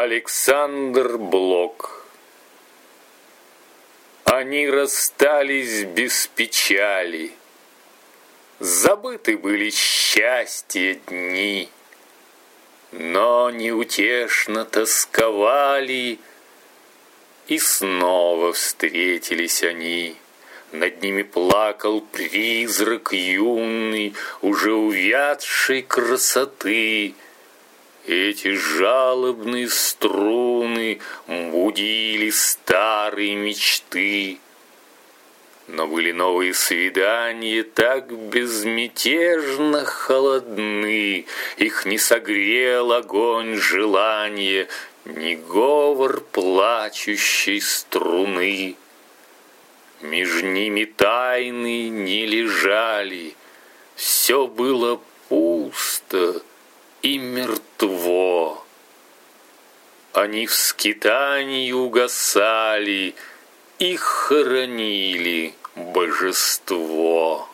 Александр Блок. Они расстались без печали, забыты были счастья дни, но неутешно тосковали, и снова встретились они. Над ними плакал призрак юный, уже увядшей красоты. Эти жалобные струны будили старые мечты. Но были новые свидания так безмятежно холодны, их не согрел огонь желания, ни говор плачущей струны. Меж ними тайны не лежали, все было пусто и мертво. Они в скитании угасали и хоронили божество.